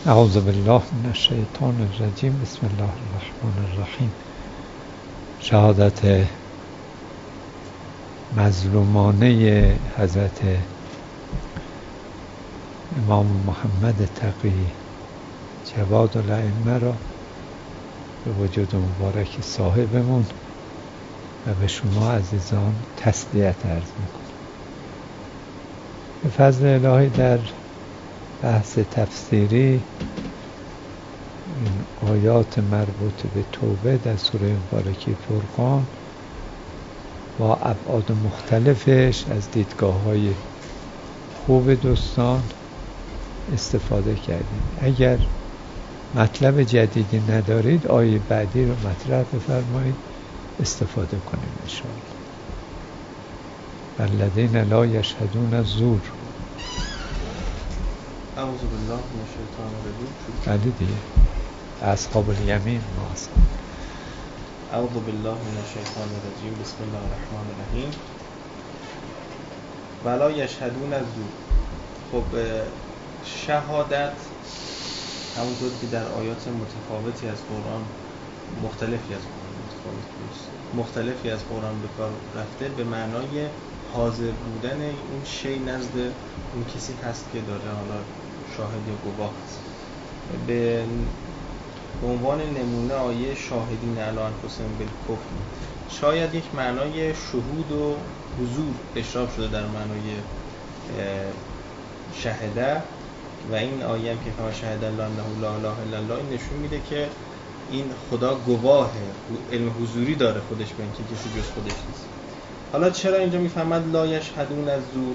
اعوذ بالله من الشیطان الرجیم. بسم الله الرحمن الرحیم. شهادت مظلومانه حضرت امام محمد تقی جواد الائمه را به وجود مبارک صاحبمون و به شما عزیزان تسلیت عرض میکنم. به فضل الهی در بحث تفسیری این آیات مربوط به توبه در سوره مبارکه فرقان با ابعاد مختلفش از دیدگاه‌های خوب دوستان استفاده کردیم. اگر مطلب جدیدی ندارید آیه بعدی رو مطرح بفرمایید استفاده کنیم ان شاء الله. الذین لا یشهدون الزور. اعوذ بالله من الشیطان الرجیم. بله دیگه اصحاب الیمین ما هستیم. اعوذ بالله من الشیطان الرجیم. بسم الله الرحمن الرحیم. ولا یشهدون الزور. خب شهادت همونطور که در آیات متفاوتی از قرآن مختلفی از قرآن به کار رفته به معنای حاضر بودن اون شی نزد اون کسی هست که داره حالا شاهد یا گواه هست. به عنوان نمونه آیه شاهدین علی انفسهم بالکفر شاید یک معنای شهود و حضور اشراف شده در معنای شهده و این آیه هم که کما شهد الله انه لا اله الا الله این نشون میده که این خدا گواهه، علم حضوری داره خودش به اینکه کسی جز خودش نیست. حالا چرا اینجا میفهمد لا یشهدون الزور؟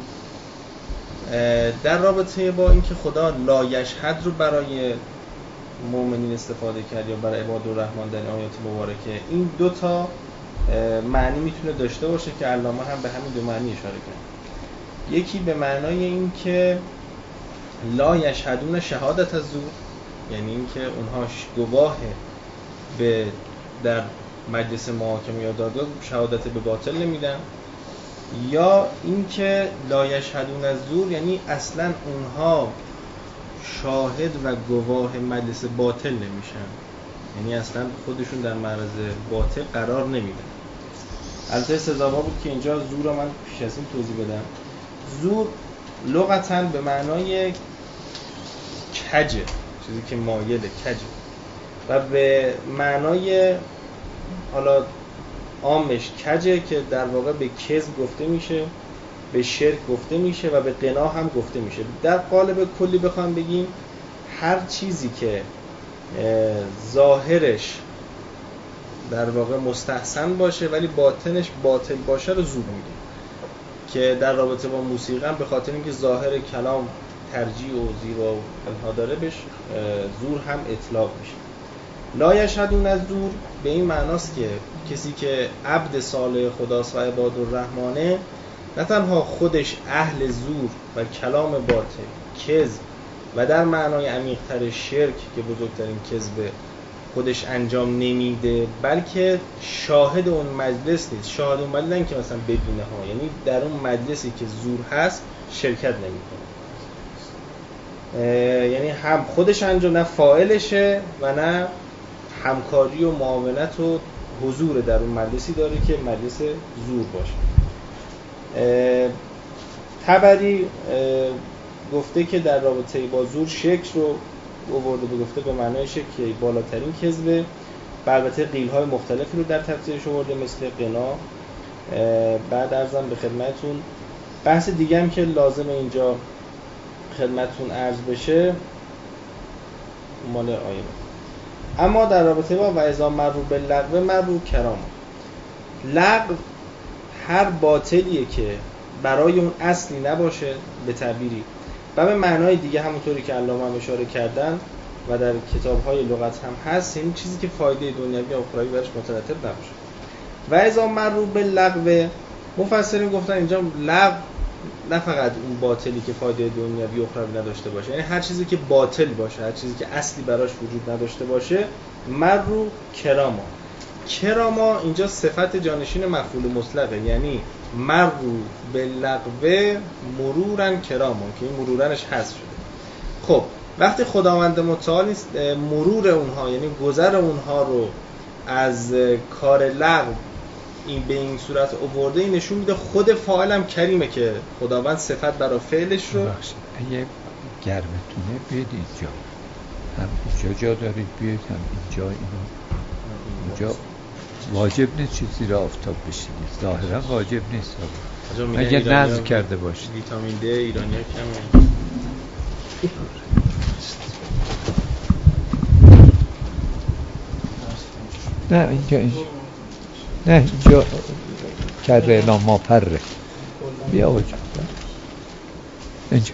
در رابطه با اینکه خدا لا یشهد رو برای مؤمنین استفاده کرد یا برای عباد الرحمن در آیات مبارکه، این دو تا معنی میتونه داشته باشه که علامه هم به همین دو معنی اشاره کرد. یکی به معنای این که لا یشهدون شهادت الزور، یعنی این که اونها گواه به در مجلس محاکمه یا دادگاه شهادت به باطل نمیدن، یا این که لا یشهدون الزور یعنی اصلا اونها شاهد و گواه مجلس باطل نمیشن، یعنی اصلا خودشون در معرض باطل قرار نمیدن. البته سزاوار بود که اینجا زور رو من پیش از این توضیح بدم. زور لغتاً به معنای کجه، چیزی که مایل کجه، و به معنای حالا عامش کجه که در واقع به کذب گفته میشه، به شرک گفته میشه و به قنا هم گفته میشه. در قالب کلی بخوام بگیم هر چیزی که ظاهرش در واقع مستحسن باشه ولی باطنش باطل باشه رو زور میگه، که در رابطه با موسیقی هم به خاطر اینکه ظاهر کلام ترجیع و زیبا و اینها داره بهش زور هم اطلاق میشه. لا یشهدون الزور به این معناست که کسی که عبد صالح خداست و عباد الرحمنه نه تنها خودش اهل زور و کلام باطل، کذب و در معنای عمیق‌تر شرک که بزرگترین کذب خودش انجام نمیده، بلکه شاهد اون مجلس نیست. شاهد اون مجلس نه که مثلا بدونه ها، یعنی در اون مجلسی که زور هست شرکت نمیکنه، یعنی هم خودش انجام نه فاعلشه و نه همکاری و معاونت و حضور در اون مجلسی داره که مجلس زور باشه. طبری گفته که در رابطه با زور شکل رو آورده، گفته به معنای شکل که بالاترین کذبه. البته قیل‌های مختلفی رو در تفسیرش آورده مثل قنا. بعد عرضم به خدمتون بحث دیگه هم که لازم اینجا خدمتون عرض بشه مال آیه. اما در رابطه با و اذا مروا باللغو مروا کراما، لغو هر باطلیه که برای اون اصلی نباشه به تعبیری و به معنای دیگه همونطوری که علامه هم اشاره کردن و در کتاب‌های لغت هم هست، این چیزی که فایده دنیوی و اخروی برش مترتب نباشه. و اذا مروا باللغو، مفسرین گفتن اینجا لغو نه فقط اون باطلی که فایده دنیوی و اخروی نداشته باشه، یعنی هر چیزی که باطل باشه، هر چیزی که اصلی براش وجود نداشته باشه، مروا کراما. کراما اینجا صفت جانشین مفعول مطلقه، یعنی مروا باللغو مرورا کراما که این مرورنش حذف شده. خب وقتی خداوند متعال مرور اونها یعنی گذر اونها رو از کار لغو این به این صورت آورده، این نشون میده خود فاعل هم کریمه که خداوند صفت برای فعلش رو. اگه گرمتونه بیاید اینجا، هم اینجا جا دارید بیاید، هم اینجا. اینجا واجب نیست چیزی را آفتاب بشینید، ظاهرا واجب نیست اگه نظر کرده باشید. ویتامین دی ایرانی‌ها کمه. نه اینجا کره اعلام ما پره. بیا وجود اینجا.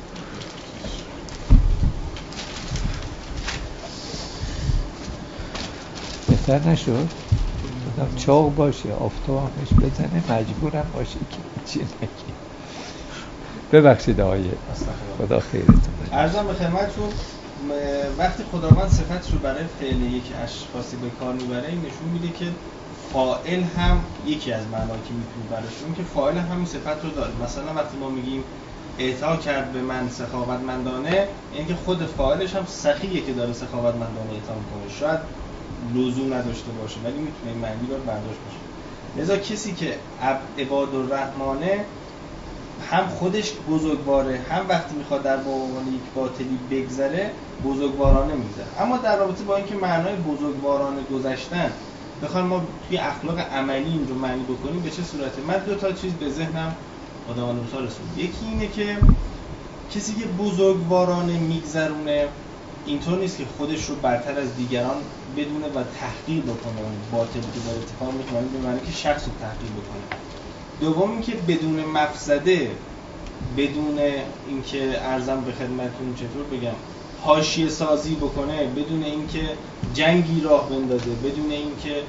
بهتر نشد؟ چاق باشه، آفتاب همش بزنه، مجبورم باشه که چی نگی. ببخشید آقای، خدا خیرتون بده. عرضم به خدمتتون، وقتی خداوند صفتش رو برای فعل یک اشخاصی به کار میبره، این نشون میده که فاعل هم یکی از معنایی که میتونه براش، چون که فاعل همین صفت رو داره. مثلا وقتی ما میگیم اعطا کرد به من سخاوتمندانه، یعنی که خود فاعلش هم سخیه که داره سخاوتمندانه اعطا میکنه. شاید لزوم نداشته باشه ولی میتونه این معنی رو برداشت بشه. لذا کسی که عبادالرحمنه هم خودش بزرگواره، هم وقتی میخواد در عنوان یک باطلی بگذره بزرگوارانه میگذره. اما در رابطه با اینکه معنای بزرگوارانه گذشتن بخوایم ما توی اخلاق عملی این رو معنی بکنیم به چه صورته، من دو تا چیز به ذهنم خداوند موسی رسوند. یکی اینه که کسی که بزرگوارانه میگذرونه اینطور نیست که خودش رو برتر از دیگران بدونه و تحقیر بکنه اون باطلی که داره اتفاق میفته، به معنی که شخص رو تحقیر بکنه. دوم اینکه بدون مفسده، بدون اینکه ارزم به خدمتتون چطور بگم حاشیه سازی بکنه، بدون اینکه جنگی راه بندازه، بدون اینکه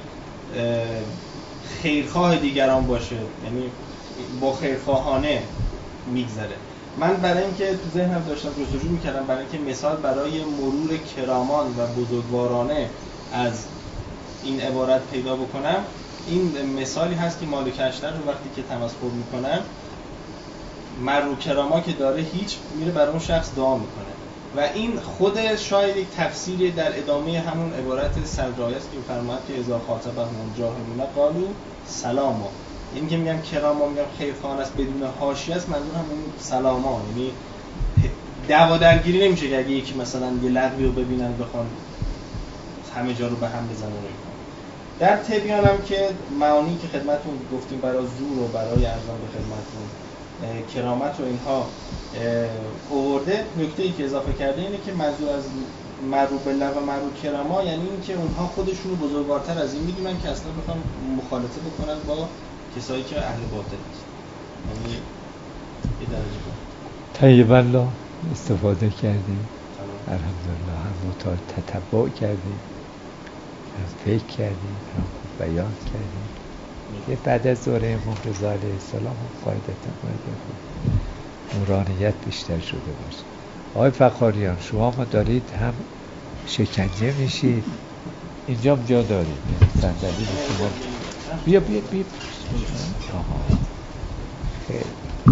خیرخواه دیگران باشه، یعنی با خیرخواهانه میگذره. من برای اینکه تو ذهنم داشتم جستجو میکردم برای اینکه مثال برای مرور کرامان و بزرگوارانه از این عبارت پیدا بکنم، این مثالی هست که مالک اشتر رو وقتی که تمسخر میکنن، مرو کراما که داره هیچ میره برای اون شخص دعا میکنه و این خود شاید یک تفسیری در ادامه همون عبارت صدرایه است که فرماید که اذا خاطبهم الجاهلون قالوا سلاما. این که میگم کراما، میگم خیرخواه است بدون حاشیه است، منظور هم اون سلاما، یعنی دعوا درگیری نمیشه که اگه یکی مثلا یه لغوی رو ببینن بخوان همه جا رو به هم بزنن. در تبیانم که معانی که خدمتتون گفتیم برای زور و برای ارزان به خدمتتون کرامت و اینها آورده، نکته‌ای که اضافه کرده اینه که منظور از مرو بالله و مرو کراما یعنی این که اونها خودشون رو بزرگوارتر از این میدونن که اصلا بخوام مخالطه بکنن با کسایی که اهل باطل هست. یعنی یه درجه طیب الله استفاده کردیم، الحمدلله، هم مطالعه تتبع کردیم، هم فکر کردیم، هم بیان کردیم. یه بعد از دوره امام رضا علیه السلام هم قاعدتا باید نورانیت بیشتر شده باشه. آقای فخاریان، شما ما دارید هم شکنجه میشید، اینجا جا دارید صندلی شما. بیا خیلی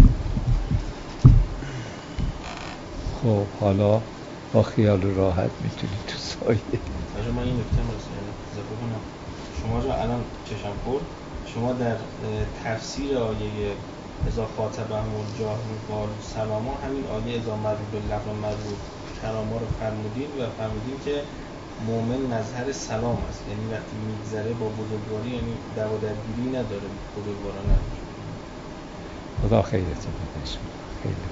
خب، حالا با خیال راحت میتونید تو سایه. من این نکته اضافه کنم، شما رو الان چشم خورد، شما در تفسیر آیه اذا خاطبهم الجاهلون قالوا سلاما همین آیه اذا مروا بالله و مروا کراما رو فرمودین و فرمودین که مؤمن نظر سلام است، یعنی وقتی میگذره با بزرگواری یعنی دعوا درگیری نداره، بزرگوارانه نداره. خدا خیرتون بده. خیلی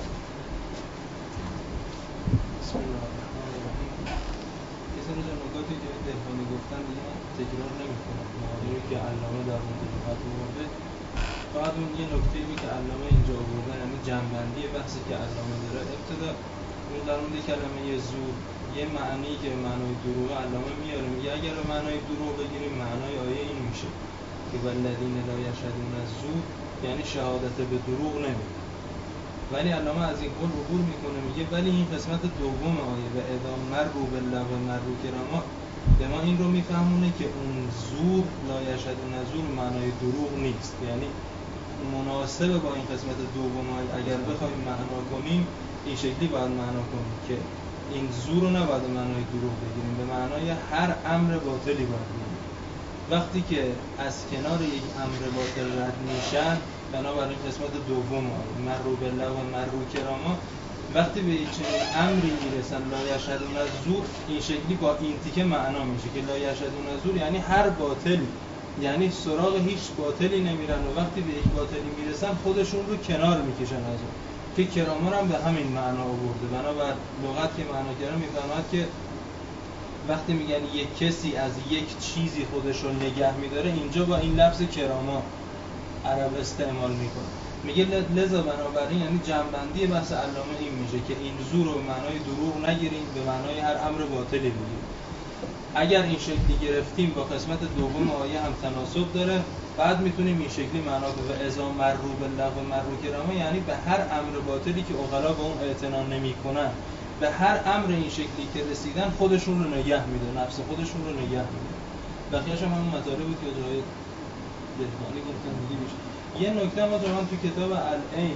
نکاتی که دهقانی گفتن دیگه تکرار نمی‌کنم. موضوعی که علامه در مورد لغت آورده، فقط اون یه نکته‌ای که علامه اینجا آورده، یعنی جنبندی بحثی که علامه داره. ابتدا اون در مورد کلمه زور یه معنی که معنای دروغ علامه میاره، میگه اگر معنای دروغ بگیریم معنای آیه این میشه که والذین لا یشهدون الزور، یعنی شهادت به دروغ نمیده. ولی علامه از این قول عبور میکنه، میگه ولی این قسمت دوم آیه و اذا مروا بالله و مروا کراما به ما این رو میفهمونه که اون زور لا یشهدون الزور معنای دروغ نیست، یعنی مناسبه با این قسمت دوم آیه. اگر بخوایم معنا کنیم این شکلی باید معنا کنیم که این زور رو نباید به معنای دروغ بگیریم، به معنای هر امر باطلی باید بگیریم. وقتی که از کنار یک امر باطل رد میشن، بنابراین قسمت دوم مرو بالله و مرو کراما، وقتی به یک امری میرسن لا یشهدون الزور، این شکلی با این تیکه معنا میشه که لا یشهدون الزور یعنی هر باطلی، یعنی سراغ هیچ باطلی نمیرن و وقتی به یک باطلی میرسن خودشون رو کنار میکشن از اون، که کراما هم به همین معنا آورده. بنابر لغت که معنا کرده میفهمد که وقتی میگن یک کسی از یک چیزی خودش رو نگه میداره، اینجا با این لفظ کراما عرب استعمال میکنه. میگه لذا بنابراین یعنی جنبندی بحث علامه این میشه که این زور رو به معنای دروغ نگیریم، به معنای هر امر باطلی بگیریم. اگر این شکلی گرفتیم با قسمت دوم آیه هم تناسب داره، بعد میتونیم این شکلی معنا کنیم و اذا مرو بالله و مرو کرامه، یعنی به هر امر باطلی که عقلا به اون اعتنا نمیکنن، به هر امر این شکلی که رسیدن خودشون رو نگه میده، نفس خودشون رو نگه میده. بقیه‌اش هم همون مطالب بود که جای دهقانی گفتن دیگه بیش. یه نکته ما من تو کتاب العین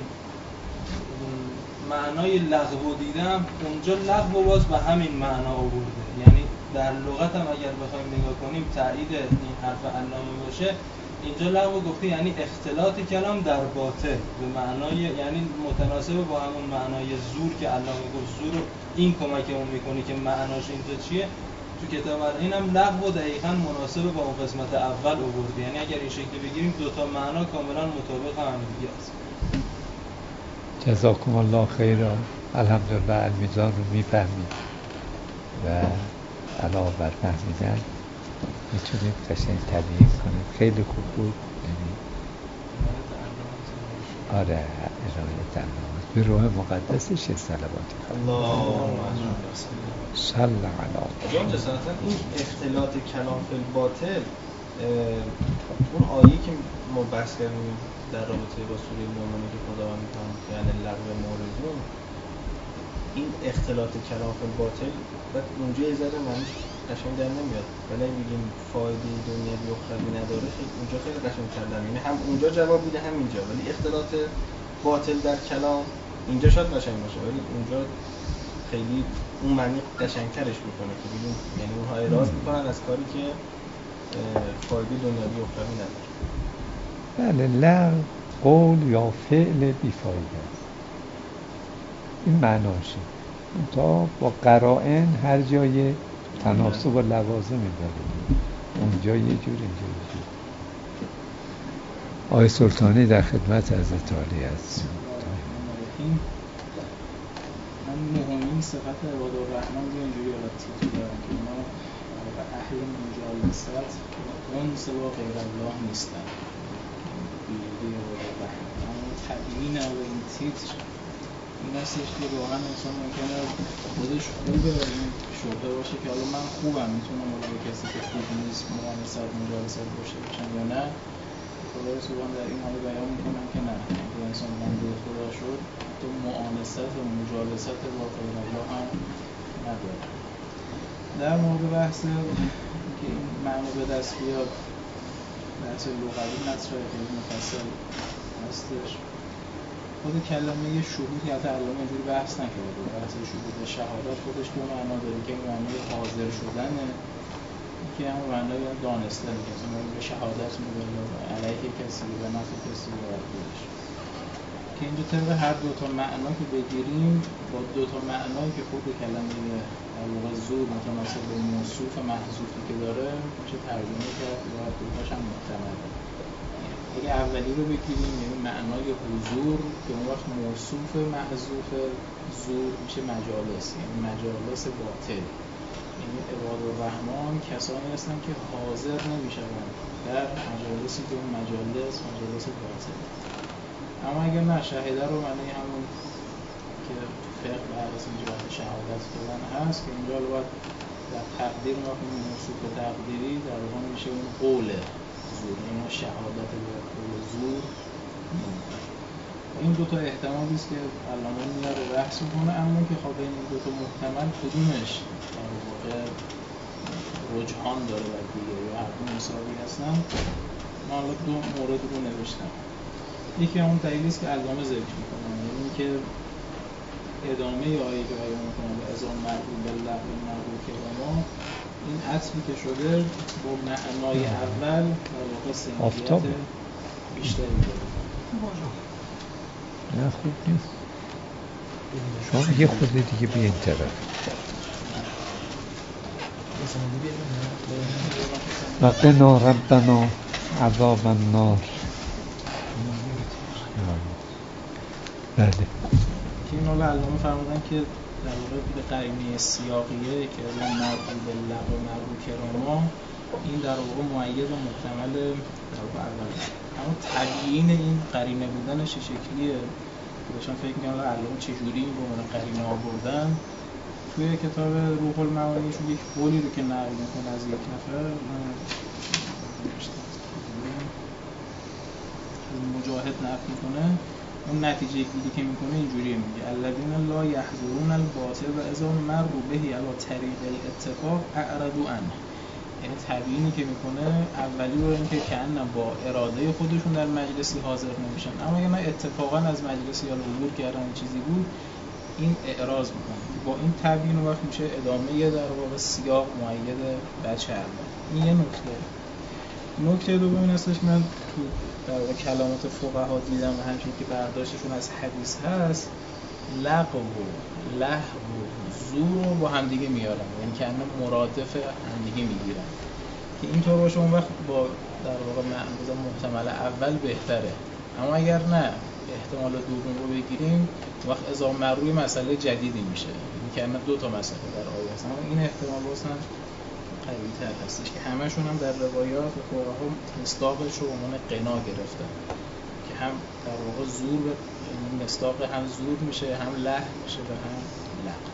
معنای لغو دیدم، اونجا لغو باز به همین معنا آورده، یعنی در لغت هم اگر بخوایم نگاه کنیم تایید این حرف علامه باشه، اینجا لغو گفته یعنی اختلاط کلام در باطل، به معنای یعنی متناسب با همون معنای زور که علامه گفت زور رو این کمکمون میکنه که معناش اینجا چیه. تو کتاب العین هم لغو دقیقاً مناسب با اون قسمت اول آورده، یعنی اگر این شکلی بگیریم دوتا معنا کاملا مطابق هم دیگه است. جزاکم الله خیرا. الحمدلله المیزان رو میفهمید و علاوه بر فهمیدن میتونید قشنگ تبیین کنید. خیلی خوب بود. یعنی آره ارائه علامات به روح مقدسش صلوات اللهم صل علی جان جسارتا این اختلاط کلام فی الباطل، اون آیه که ما بحث کردیم در رابطه با سوره مومنه که خداوند میگه یعنی لغو موردون، این اختلاط کلام فی الباطل بعد اونجا یه ذره معنیش قشنگ در نمیاد، ولی میگیم فایده دنیوی و اخروی نداره، اونجا خیلی قشنگ کردن، یعنی هم اونجا جواب میده هم اینجا، ولی اختلاط باطل در کلام اینجا شاید قشنگ باشه ولی اونجا خیلی اون معنی قشنگترش میکنه که ببین یعنی اونها اعراض میکنن از کاری که فایده دنیوی و اخروی نداره. بله، لغو قول یا فعل بیفایده است، این معناشه. تا با قرائن هر جای تناسب و لوازمی داره، اونجا یه جور اینجا یه جور. آقای سلطانی در خدمت از ایتالی است. من مهمین صفت عباد الرحمن رو اینجوری تیتر دارم که اونا اهل مجالست انس با غیر الله نیستن، بیدی عباد الرحمن. اما تبیین این تیتر این هستش که واقعا انسان ممکنه خودش خوبه این شبه باشه که حالا من خوبم میتونم با کسی که خوب نیست مجالست باشه باشم یا نه. خدای سبحان در این حال بیان میکنم که نه، اگه انسان بنده خدا شد تو معانست و مجالست با غیر الله هم نداره. در مورد بحث که این معنی به دست بیاد، بحث لغوی مطرحه خیلی مفصل هستش. خود کلمه شهود یا علامه اینجوری بحث نکرده، بحث شهود شهادت خودش دو معنا داره که این معنی حاضر شدنه، که هم معنی دانسته میگه مثلا به شهادت میگه علیه کسی و نفع کسی و خودش، که اینجا طبق هر دو تا معنا که بگیریم با دو تا معنایی که خود کلمه در واقع زور متناسب به موصوف محذوفی که داره میشه ترجمه کرد و هر دوتاش هم محتمله. اگه اولی رو بگیریم یعنی معنای حضور که اون وقت موصوف محذوف زور میشه مجالس، یعنی مجالس باطل، یعنی عباد الرحمن کسانی هستن که حاضر نمیشوند در مجالسی که اون مجالس باطل. اما اگر نه شهیده رو معنی همون که فقه بعد از اینجا وقت شهادت دادن هست که اینجا باید در تقدیر وقت موصوف تقدیری در واقع میشه اون قول زور، این شهادت به قول زور. این دوتا احتمالی است که علامه میاره بحث میکنه، اما که خب این دوتا محتمل کدومش در واقع رجحان داره و دیگه یا هر دو مساوی هستن. من حالا دو مورد رو نوشتم. یکی همون دلیلی است که علامه ذکر میکنه، یعنی که ادامه آیه که بیان می‌کنه به ازام مربوط به لغو مربوط کراما، این عطفی که شده با معنای اول در واقع سنگیت بیشتری داره. نه خوب نیست. شما یه خود دیگه بی انتره وقنا ربنا عذاب النار. بله که این حالا علامه فرمودن که در واقع به قرینه سیاقیه که اون مربوط به لغو مربوط کراما، این در واقع مؤید و محتمل در واقع اول. اما تبیین این قرینه بودنش چه شکلیه که داشتم فکر می‌کردم علامه چجوری این رو من قرینه آوردن. توی کتاب روح المعانیشون یک قولی رو که نقل می‌کنه از یک نفر مجاهد نقل می‌کنه، اون نتیجه گیری که میکنه اینجوریه، میگه الذین لا یحضرون الباطل و اذا مروا به علی طریق الاتفاق اعرضوا عنه. یعنی تبیینی که میکنه اولی رو اینکه کأن با اراده خودشون در مجلسی حاضر نمیشن، اما اگه نه اتفاقا از مجلسی یا عبور کردن چیزی بود این اعراض میکنه. با این تبیین وقت میشه ادامه در واقع سیاق مؤید بچه الله. این یه نکته دوم این هستش، من تو در واقع کلامات فقها دیدم و همچنین که برداشتشون از حدیث هست، لغو و لهو و زور رو با همدیگه میارن، یعنی که انه مرادف همدیگه میگیرن که اینطور باشه اون وقت با در واقع محتمل اول بهتره. اما اگر نه احتمال دوم رو بگیریم وقت اذا مروی مسئله جدیدی میشه، یعنی که انه دو تا مسئله در آیه هست. اما این احتمال واسن قوی‌تر هستش که همشون هم در روایات و فقها مصداقش رو عنوان قنا گرفتن که هم در واقع زور، یعنی مصداق هم زور میشه، هم لهو میشه و هم لغو.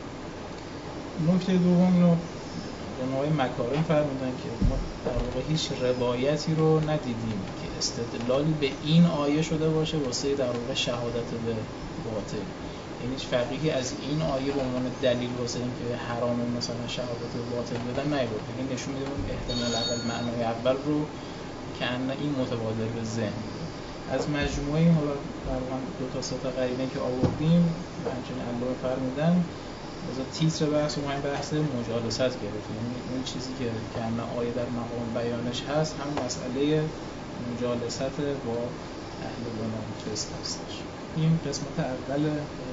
نکته دوم رو علمای مکارم فرمودن که ما در واقع هیچ روایتی رو ندیدیم که استدلالی به این آیه شده باشه واسه در واقع شهادت به باطل. یعنی هیچ فقیهی از این آیه به عنوان دلیل واسه اینکه حرام مثلا شهادت به باطل بدن نیورده. این نشون میده اون احتمال اول معنای اول رو که ان این متبادر به ذهن. از مجموعه حالا تقریبا دو تا سه تا قرینه که آوردیم همچنین علامه فرمودن از تیتر بحث و بحث مجالست گرفتیم. یعنی اون چیزی که ان آیه در مقام بیانش هست هم مسئله مجالست با اهل گناه فسق هستش. این قسمت اول.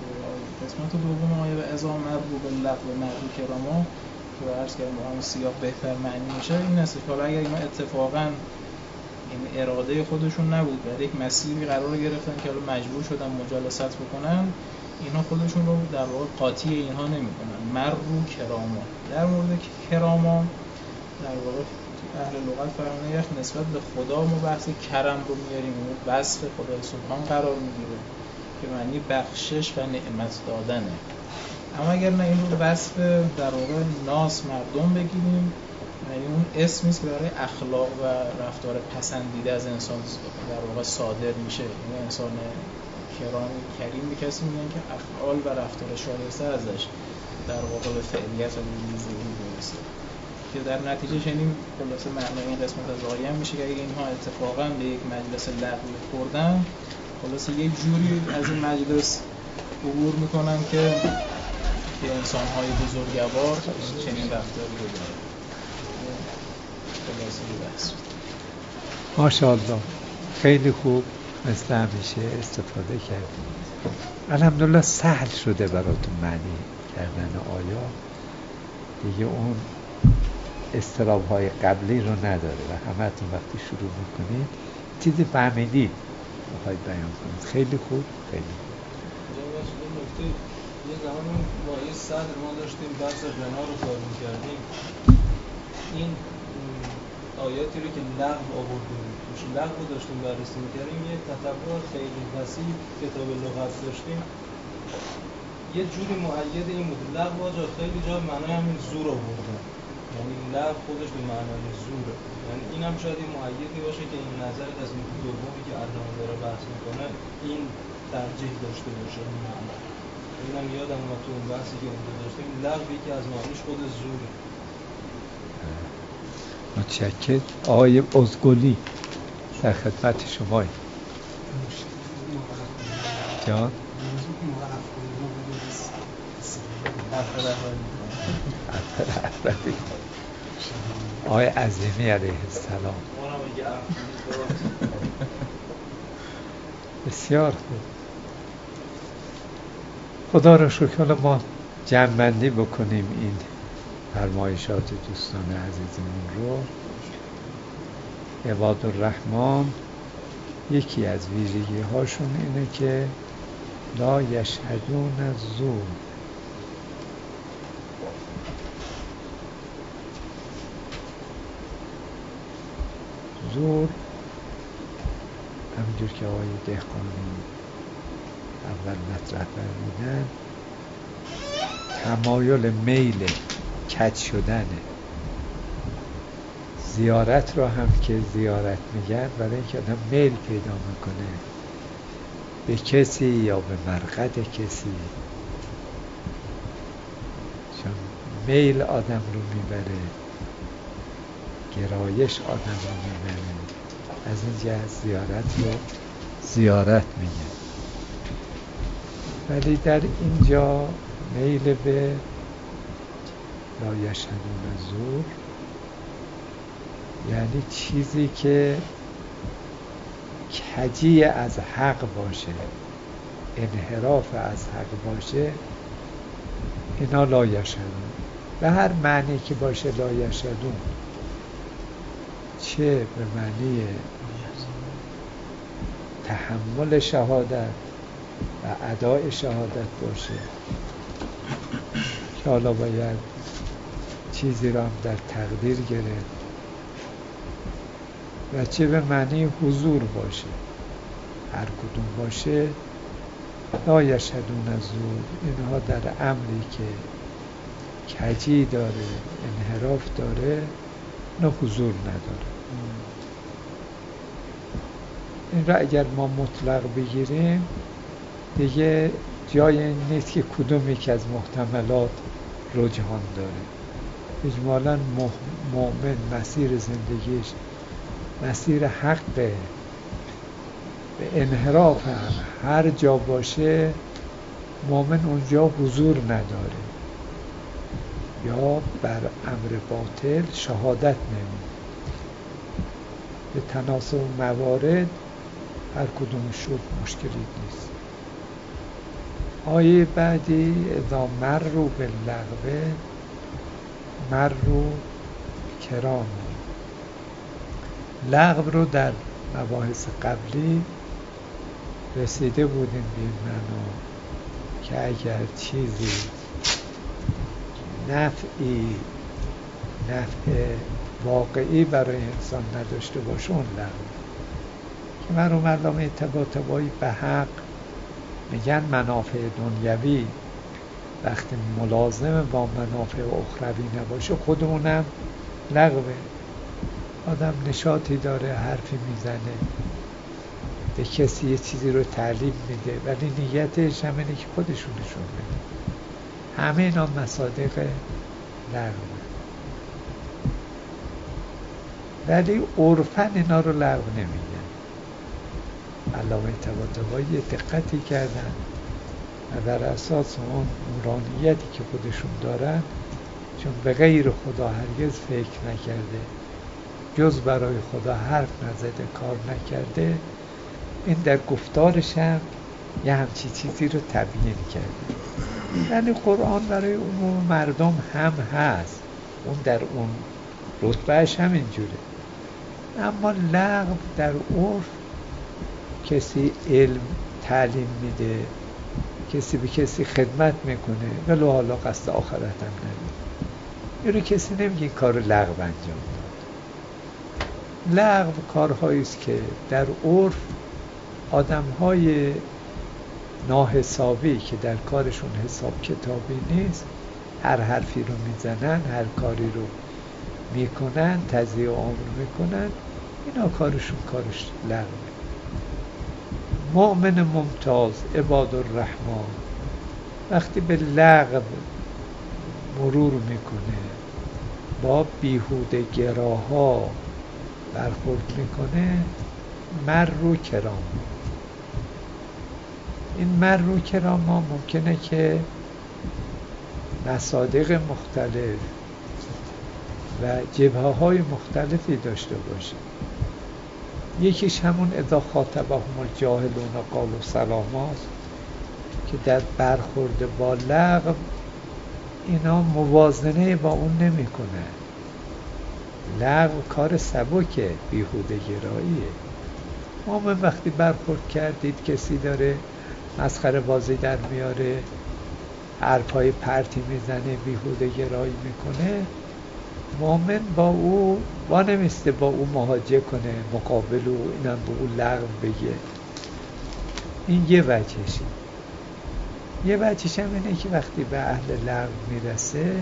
قسمت دوم آیه و اذا مروا باللغو مروا کراما که عرض کردم با همون سیاق بهتر معنی میشه این است که حالا اگر اینا اتفاقا این اراده خودشون نبود در یک مسیری قرار گرفتن که حالا مجبور شدن مجالست بکنن، اینا خودشون رو در واقع قاطی اینها نمیکنن. مروا کراما، در مورد کراما در واقع اهل لغت فرمودن یک نسبت به خدا ما بحث کرم رو میاریم، اون وصف خدای سبحان قرار میگیره که معنی بخشش و نعمت دادنه. اما اگر نه این رو وصف در واقع ناس مردم بگیریم، یعنی اون اسمی است که برای اخلاق و رفتار پسندیده از انسان در واقع صادر میشه. یعنی انسان کریم به کسی میگن که افعال و رفتار شایسته ازش در واقع به فعلیت و وجود برسه، که در نتیجه چنین خلاصه معنای این قسمت از آیه هم میشه که اگه اینها اتفاقا به یک مجلس لغو خوردن خلاصه یک جوری از این مجلس عبور میکنن که انسان‌های بزرگوار چنین رفتاری رو دارن. خلاصه بحث ماشاءالله خیلی خوب مثل همیشه استفاده کردیم. الحمدلله سهل شده براتون معنی کردن آیا دیگه، اون اضطراب‌های قبلی رو نداره و همتون وقتی شروع میکنید چیزی فهمیدید بخواید بیان کنید. خیلی خوب، خیلی خوب. یه زمان با یه صدر ما داشتیم بحث غنا رو کار میکردیم، این آیاتی رو که لغو آوردیم توش لغو داشتیم بررسی میکردیم، یه تتبع خیلی وسیع کتاب لغت داشتیم، یه جوری مؤید این بود لغو جا خیلی جا معنای همین زور آورده، یعنی لغو خودش به معنای زوره. یعنی این هم شاید این مؤیدی باشه که این نظر از این دومی که علامه داره بحث میکنه این ترجیح داشته باشه. این معنی اینم یادم اومد تو اون بحثی که اونجا داشتیم لغوی که از معنیش خود زوره. متشکرم. آقای ازگلی در خدمت شمایی. جان آقای عظیمی علیه السلام. بسیار خوب. خدا را شکر. ما جمع‌بندی بکنیم این فرمایشات دوستان عزیزمون رو. عباد الرحمن یکی از ویژگی هاشون اینه که لا یشهدون الزور. زور همینجور که آقای دهقانی اول مطرح فرمودن تمایل میل کج شدنه. زیارت را هم که زیارت میگن برای اینکه آدم میل پیدا میکنه به کسی یا به مرقد کسی، چون میل آدم رو میبره، گرایش آدم رو میبره. از این جهت زیارت رو زیارت میگن. ولی در اینجا میل به لا یشهدون الزور یعنی چیزی که کجی از حق باشه، انحراف از حق باشه، اینا لا یشهدون. به هر معنی که باشه لا یشهدون، چه به معنی تحمل شهادت و ادای شهادت باشه که حالا باید چیزی را هم در تقدیر گرفت، و چه به معنی حضور باشه. هر کدوم باشه لا یشهدون الزور. اینها در امری که کجی داره، انحراف داره، نه حضور نداره. این را اگر ما مطلق بگیریم دیگه جای نیست که کدوم یک از محتملات رجحان داره. اجمالاً مؤمن مسیر زندگیش مسیر حقه، به انحراف هم هر جا باشه مؤمن اونجا حضور نداره یا بر امر باطل شهادت نمیده. به تناسب موارد هر کدوم شد مشکلی نیست. آیه بعدی اذا مروا باللغو مروا کراما. لغو رو در مباحث قبلی رسیده بودیم به این معنا که اگر چیزی نفع واقعی برای انسان نداشته باشه اون لغو. که مرحوم علامه طباطبایی به حق میگن منافع دنیوی وقتی ملازم با منافع اخروی نباشه خودمونم لغوه. آدم نشاطی داره، حرفی میزنه، به کسی یه چیزی رو تعلیم میده ولی نیتش هم اینه که خودشون نشون بده. همه اینا مصادیق لغوه. ولی عرفاً اینا رو لغو نمیگن. علامه طباطبایی دقتی کردن و بر اساس اون نورانیتی که خودشون دارن، چون به غیر خدا هرگز فکر نکرده، جز برای خدا حرف نزده، کار نکرده، این در گفتارش هم یه همچی چیزی رو تبیین کرده. یعنی قرآن برای عموم مردم هم هست، اون در اون رتبهش هم اینجوره. اما لغو در عرف کسی علم تعلیم میده، کسی به کسی خدمت میکنه ولو حالا قصد آخرت هم نداره، این رو کسی نمیگه این کار لغو انجام داد. لغو کارهایی است که در عرف آدمهای ناحسابی که در کارشون حساب کتابی نیست هر حرفی رو میزنن، هر کاری رو میکنن، تضییع عمر میکنن، اینا کارشون کارش لغوه. مؤمن ممتاز عباد الرحمن وقتی به لغو مرور میکنه، با بیهوده گراها برخورد میکنه، مروا کرام. این مر و کراما ممکنه که مصادیق مختلف و جبهه‌های مختلفی داشته باشه. یکیش همون اذا خاطبهم الجاهلون قالوا سلاما است که در برخورد با لغو اینا موازنه با اون نمی‌کنه. لغو کار سبکه، بیهوده گراییه. مومن وقتی برخورد کردید کسی داره مسخره بازی در میاره، حرفای پرتی میزنه، بیهوده گرایی میکنه، مومن با او نمیسته با او مهاجه کنه، مقابل او اینم به او لغو بگه. این یه وجهشه. یه وجهش هم اینه که وقتی به اهل لغو میرسه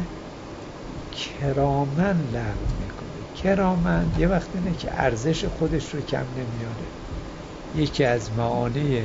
کرامن لغو میکنه. کرامن یه وقت اینه که ارزش خودش رو کم نمیاره. یکی از معانی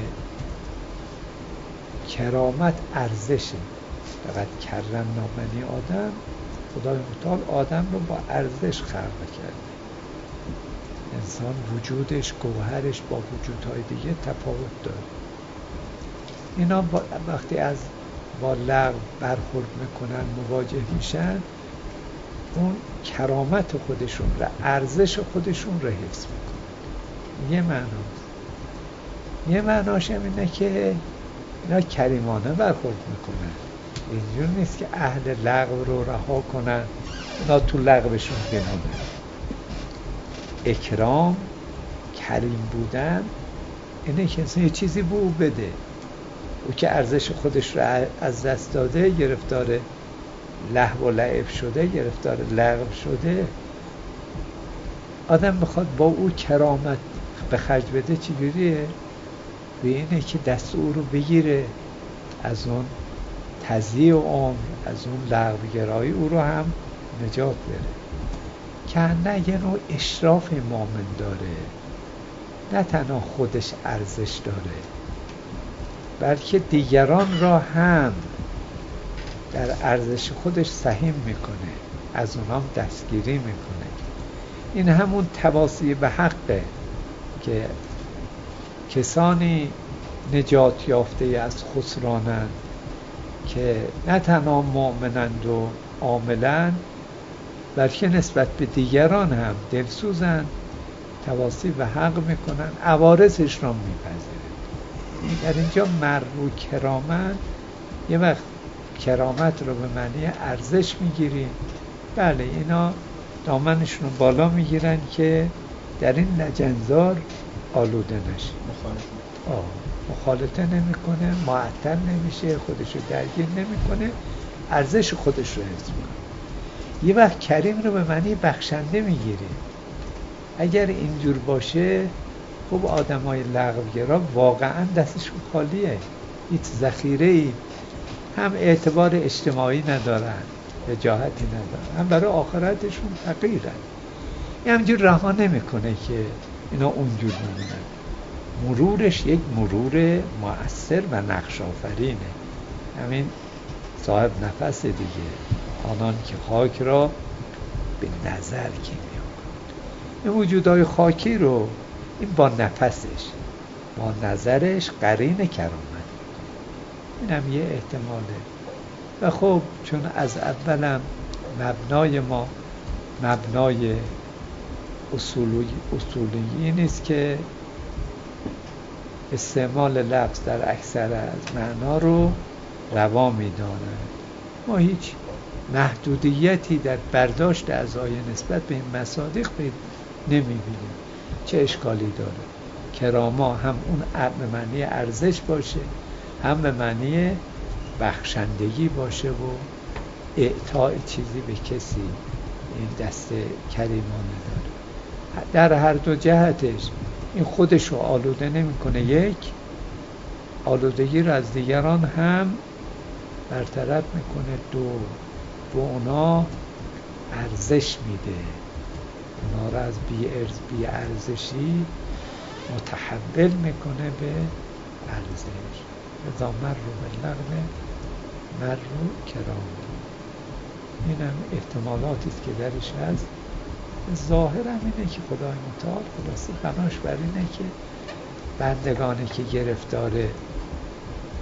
کرامت ارزشه. فقط کرمنا بنی آدم، خدای متعال آدم رو با ارزش خلق کرده. انسان وجودش، گوهرش با وجودهای دیگه تفاوت داره. اینا وقتی با لغو برخورد میکنن، مواجه میشن، اون کرامت خودشون رو، ارزش خودشون رو حفظ میکنن. یه معناست. یه معناش هم اینه که اینا کریمانه برخورد میکنن. اینجور نیست که اهل لغو رو رها کنن، اینا تو لغوشون بمونن. اکرام، کریم بودن اینه که یه چیزی به او بده. او که ارزش خودش رو از دست داده، گرفتار لهو و لعب شده، گرفتار لغو شده، آدم بخواد با او کرامت به خرج بده چجوریه؟ به اینه که دست او رو بگیره از اون تضییع عمر، از اون لغوگرایی، او رو هم نجات بده. که نه یه نوع اشراف مومن داره، نه تنها خودش ارزش داره، بلکه دیگران را هم در ارزش خودش سهیم میکنه، از اونام دستگیری میکنه. این همون تواصی به حقه که کسانی نجات یافته از خسرانند که نه تنها مؤمنند و عاملند، بلکه نسبت به دیگران هم دلسوزند، تواصی به حق میکنن، عوارضش را میپذیرند. در اینجا مرو کرامت، یه وقت کرامت رو به معنی ارزش میگیریم. بله، اینا دامنشون رو بالا میگیرن که در این لجنزار آلوده نشه، مخالطه نمیکنه، معطل نمیشه، خودشو درگیر نمیکنه، ارزش خودش رو حفظ میکنه. یه وقت کریم رو به معنی بخشنده میگیریم. اگر اینجور باشه، خب آدمای لغوگرا واقعا دستشون خالیه، هیچ ذخیره‌ای، هم اعتبار اجتماعی ندارن، وجاهتی ندارن، هم برای آخرتشون فقیرن. این همجور رها نمیکنه که اینا اونجور میمونن. مرورش یک مرور مؤثر و نقش آفرینه. همین صاحب نفس دیگه، آنان که خاک را به نظر کیمیا کنند. این وجودهای خاکی رو این با نفسش، با نظرش قرین کرامت میکنه. این هم یه احتماله. و خب چون از اولم مبنای ما مبنای اصولی نیست که استعمال لفظ در اکثر از معنا رو روا می‌دانند، ما هیچ محدودیتی در برداشت از آیه نسبت به این مصادیق نمی‌بینیم. چه اشکالی داره؟ کراما هم اون به معنی ارزش باشه، هم به معنی بخشندگی باشه و اعطای چیزی به کسی، این دست کریمانه داره. در هر دو جهتش این خودش رو آلوده نمی‌کنه، یک آلودگی رو از دیگران هم برطرف میکنه، دو به اونا ارزش میده، اونا رو از بی ارزشی متحول میکنه به ارزش. اذا مروا باللغو مروا کراما. این هم احتمالاتی است که درش هست. ظاهر هم اینه که خدای متعال خلاصه بناش بر اینه که بندگانی که گرفتار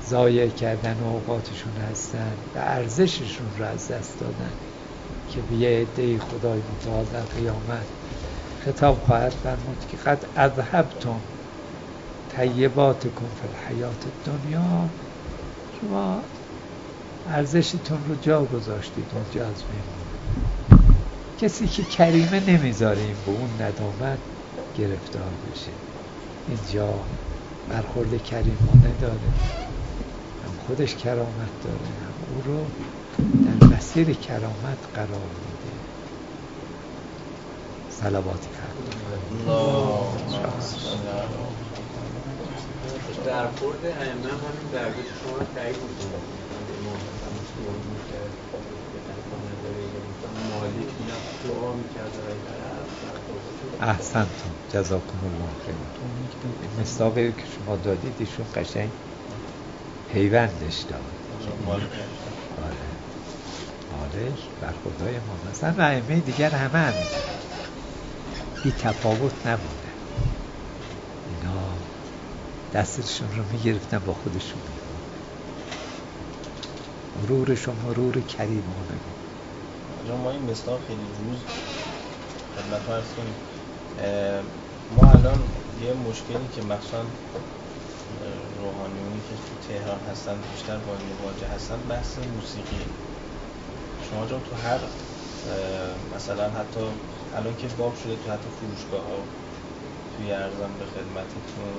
ضایع کردن اوقاتشون هستن و ارزششون رو از دست دادن که به یه عده‌ای خدای متعال در قیامت خطاب خواهد فرمود که قد اذهبتم طیباتکم فی الحیات الدنیا، شما ارزشتون رو جا گذاشتید اونجا از بین. کسی که کریمه نمیذاره این به اون ندامت گرفتار بشه. اینجا برخورد کریمانه داره، هم خودش کرامت داره، هم او رو در مسیر کرامت قرار میده. صلواتی در خورد ائمه همین برداشت شما رو تایید می‌کنه. مالک دعا می‌کرد احسنتم، جزاکم الله خیر. این مصداقی که شما دادید ایشون قشنگ پیوندش داد. مالک برخوردهای ما مثلا و ائمه دیگر همه همین بی تفاوت نبوده. اینا دستشون رو میگرفتن با خودشون مرورشون مرور کریمانه بود. ما این مصداق خیلی روز خدمت عرض کنیم. ما الان یه مشکلی که مخصوصا روحانیونی که تو تهران هستن بیشتر با مواجه هستن بحث موسیقی. شما جا تو هر مثلا حتی الان که باب شده تو حتی فروشگاه ها توی ارزم به خدمتتون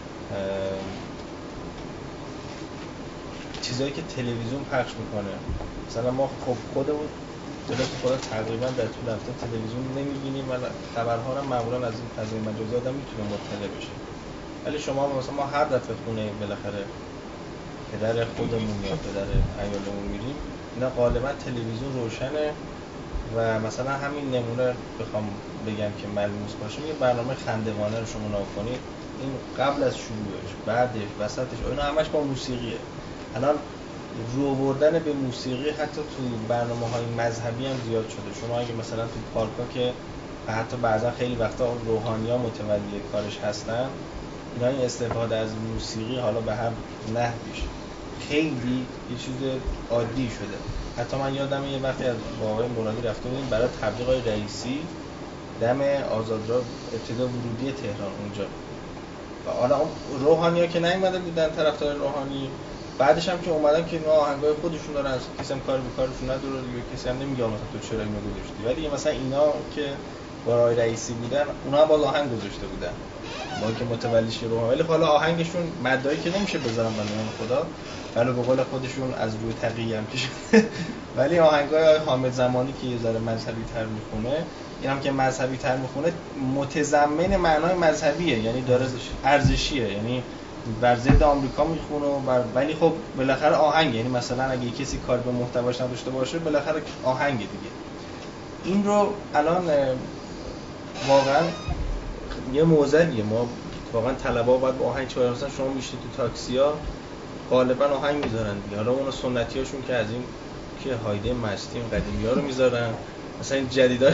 چیزایی که تلویزیون پخش میکنه، مثلا ما خب خودمون خدا تقریبا در طول هفته تلویزیون نمیبینیم و خبرها رو معمولا از این فضای مجازی آدم میتونه مطلع بشه. ولی شما مثلا ما هر دفعه خونه بالاخره پدر خودمون یا پدر عیالمون میریم، اینا غالبا تلویزیون روشنه و مثلا همین نمونه بخوام بگم که ملموس باشه، یه برنامه خندوانه رو شما نگاه کنید، این قبل از شروعش، بعدش، وسطش، اینا همش با موسیقیه. الان رو بردن به موسیقی حتی تو برنامه‌های مذهبی هم زیاد شده. شما اگه مثلا تو پارک‌ها که حتی بعضا خیلی وقتا روحانی‌ها متولی کارش هستن، اینا این استفاده از موسیقی حالا به هر نحویش خیلی یه چیز عادی شده. حتی من یادم یه وقتی از آقای مرادی رفتیم برای تبلیغ آقای رئیسی دم آزادراه ابتدا ورودی تهران اونجا، و حالا روحانی‌ها که نیومده بودن طرفدار روحانی، بعدش هم که اومدن که اینا آهنگای خودشون دارن، کسی هم کار به کارشون نداره دیگه، کسی هم نمیگه مثلا تو چرا اینو گذاشتی. ولی مثلا اینا که برای رئیسی بودن اونا باز آهنگ گذاشته بودن با اینکه متولیش روحانی، ولی حالا آهنگشون مدعی که نمیشه بذارن به نام خدا، ولی به قول خودشون از روی تقیه هم پیش ولی آهنگای حامد زمانی که یه ذره مذهبی تر میخونه، اینم که مذهبی تر میخونه متضمن معنای مذهبیه، یعنی داره ارزشیه، یعنی بر ضد آمریکا میخونه ولی خب بالاخره آهنگ، یعنی مثلا اگه کسی کار به محتواش نداشته باشه بالاخره آهنگ دیگه. این رو الان واقعا یه موزلیه، ما واقعا طلبا باید با آهنگ چه مثلا شما میشید تو تاکسی‌ها غالبا آهنگ میذارن دیگه. حالا اون سنتیاشون که از این که هایده مستی قدیمی‌ها رو میذارن، مثلا این جدیدا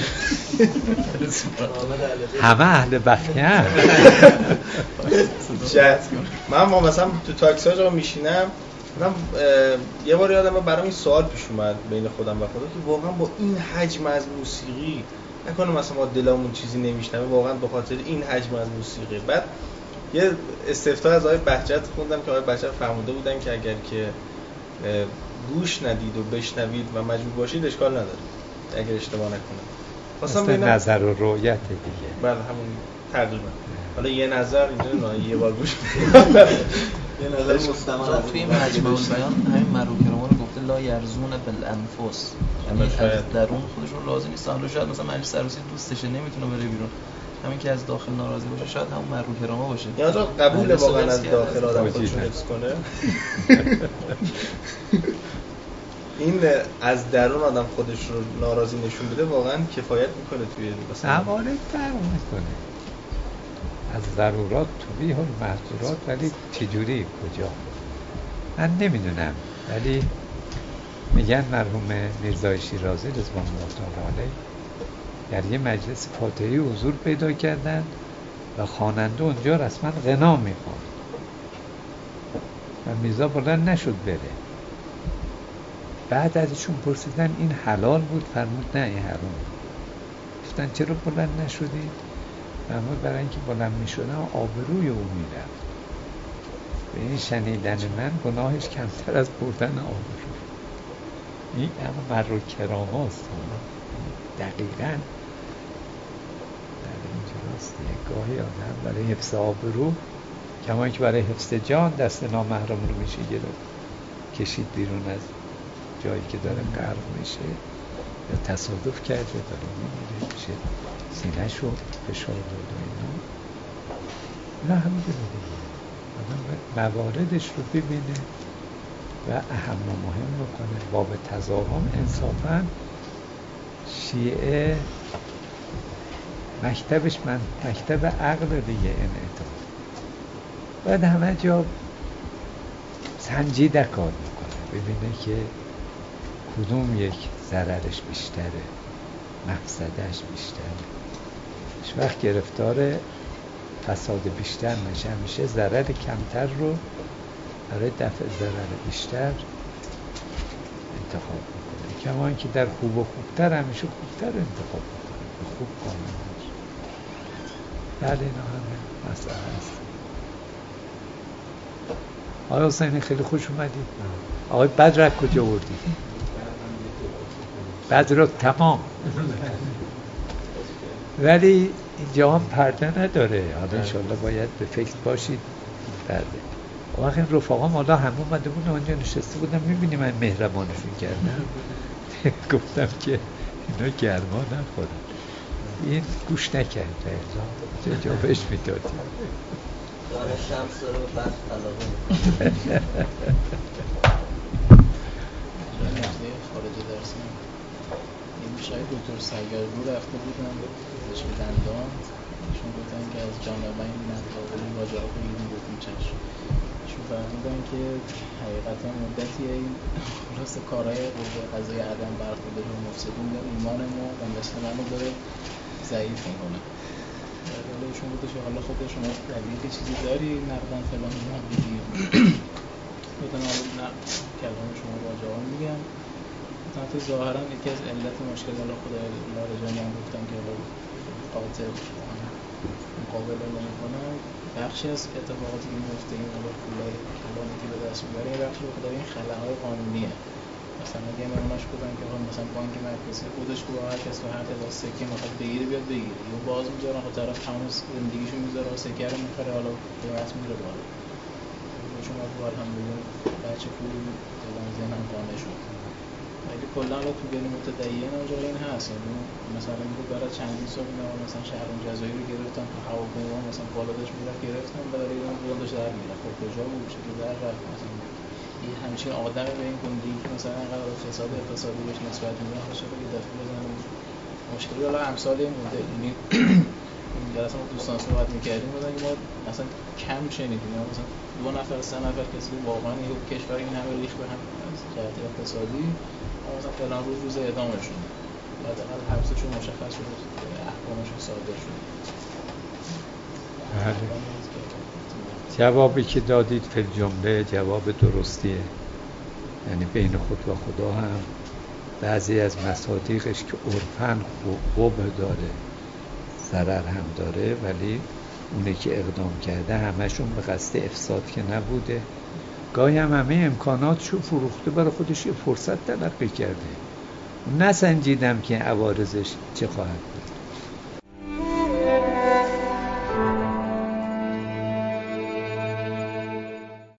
همه اهل بخیه. من مثلا تو تاکسی ها جا میشینم، من یه بار یادم برام این سوال پیش اومد بین خودم و خدا که واقعا با این حجم از موسیقی نکنه مثلا ما دلمون چیزی نمیشنوه واقعا به خاطر این حجم از موسیقی. بعد یه استفتاء از آقای بهجت خوندم که آقای بهجت فرموده بودن که اگر که گوش ندید و بشنوید و مجبور باشید اشکال نداره اگر اشتباه نکنم. مثل نظر و رؤیت دیگه. بله همون تقریبا. حالا یه نظر اینجا نه یه بار گوش یه نظر مستمر توی مجموع البیان همین مروکرما رو گفته لا یرزون بالانفس، یعنی از درون خودشون راضی نیستن. حالا شاید مثلا مجلس عروسی دوستشه نمیتونه بره بیرون، همین که از داخل ناراضی باشه شاید همون مروکرما باشه. یا تو قبول واقعا از داخل آدم خودش رو حفظ کنه. این از درون آدم خودش رو ناراضی نشون بده واقعا کفایت میکنه توی مثلا موارد فرق میکنه از ضرورات توی هم محظورات، ولی چجوری کجا من نمیدونم. ولی میگن مرحوم میرزای شیرازی رضوان الله تعالی علیه در یه مجلس فاتحی حضور پیدا کردن و خواننده اونجا رسما غنا میخوند. و میرزا بلند نشد بره. بعد ازشون پرسیدن این حلال بود؟ فرمود نه این حرام بود. گفتن چرا بلند نشدید؟ فرمود برای اینکه بلند میشدم آبروی او میرفت و این شنیدن من گناهش کمتر از بردن آبرو. این اما مر و کراماست. دقیقاً در اینجاست. گاهی آدم برای حفظ آبرو کما که برای حفظ جان دست نامحرم رو میشه گرفت کشید بیرون از جایی که داره غرق میشه، یا تصادف کرده داره میمیره میشه سینه‌ش رو فشار داد و اینا. نه همین دیگه آدم مواردش رو ببینه و اهم و مهم بکنه. باب تضاهم انصافاً شیعه مکتبش مکتب عقل دیگه انعطاف. باید همه جا سنجیده کار میکنه، ببینه که کدوم یک ضررش بیشتره، مفسدش بیشتره. هیچ وقت گرفتار فساد بیشتر نشه، همیشه ضرر کمتر رو برای دفع ضرر بیشتر انتخاب میکنه. کما اینکه در خوب و خوبتر همیشه خوبتر انتخاب میکنه، خوب کامل باشه. بله اینا همه مسئله هست. آقای حسینی خیلی خوش اومدید. آقای بدر کجا بردید؟ بدر تمام. ولی اینجا هم پرده نداره. حالا انشالله باید به فکر باشید پرده. وقتی رفاقا مالا هم اومده بودن اونجا نشسته بودم میبینی من مهربانشون کردم. گفتم که اینا گرما نخورن. این گوش نکرد جا بهش میدادیم. داره شمس رو بس علاقه میکنه. خارج درسیم این شاید دکتر سیارگو رفته بودن پزشک دندان، ایشون گفتن که از جانبه این مطالب واجه ها بگیریم، گفتیم چشم. ایشون فرمودن که حقیقتا مدتی این خلاص کارهای قوه قضایی عدم برخورداری و مفسدون در ایمان ما و مثل منو داره ضعیف میکنه. ولی ایشون بودش که حالا خود شما دلیل چیزی داری نقدن فلان اینا بگیر بودن. حالا کلام شما واجه ها میگم تا ظاهرا یکی از علت مشکل حالا خود لارجانی هم گفتم که قاطع مقابله نمی‌کنن. بخشی از اتفاقاتی که میفته این حالا پولای کلانی که به دست میبره این بخشی بخاطر این خلاهای قانونیه. مثلا اگه نمونهش بودن که مثلا بانک مرکزی خودش رو هر کس رو هر تعداد سکه میخواد بگیره بیاد بگیره، یا باز میذارن خب طرف همون زندگیشو میذاره و سکه رو میخره، حالا قیمت میره بالا. شما الحمدلله بچه پولی دادن ذهنم قانع شد. ولی کلا تو بین متدیین اونجا این هست. یعنی مثلا میگه برای چندین سال اینا مثلا شهرام جزایی رو گرفتن تو هواپیما مثلا بالا داشت میرفت گرفتن برای ایران بلند داشت در میرفت. خب کجا بود چه که در رفت مثلا این همچین آدم به این گندگی که مثلا انقدر فساد اقتصادی بهش نسبت میدن چرا یه دفعه بزنن مشکلی. حالا امثال این مدل یعنی این جلسه ما دوستان صحبت می‌کردیم بودن که ما مثلا کم شنیدیم مثلا 2 نفر 3 نفر کسی واقعا این کشور این همه ریخت به هم از جهت اقتصادی مثلا فلان روز اعدامشون حداقل حبسشون مشخص شد، احکامشون صادر شد. جوابی که دادید فی الجمله جواب درستیه. یعنی بین خود و خدا هم بعضی از مصادیقش که عرفاً خوب داره ضرر هم داره، ولی اونه که اقدام کرده همشون به قصد افساد که نبوده. گاهی هم همه امکاناتشو فروخته برای خودش یه فرصت تلقی کرده. نسنجیدم که عوارضش چه خواهد بود.